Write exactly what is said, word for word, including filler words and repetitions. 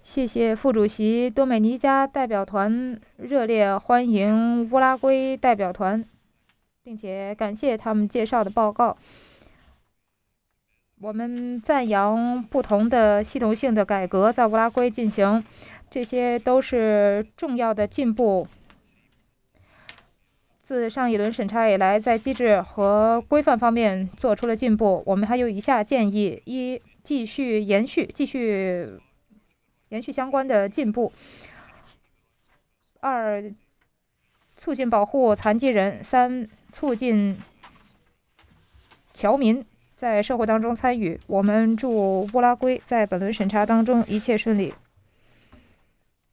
谢谢副主席多美尼加代表团热烈欢迎乌拉圭代表团，并且感谢他们介绍的报告。我们赞扬不同的系统性的改革在乌拉圭进行，这些都是重要的进步。自上一轮审查以来，在机制和规范方面做出了进步。我们还有以下建议：一、继续延续继续延续相关的进步；二、促进保护残疾人；三、促进侨民在社会当中参与。我们祝乌拉圭在本轮审查当中一切顺利。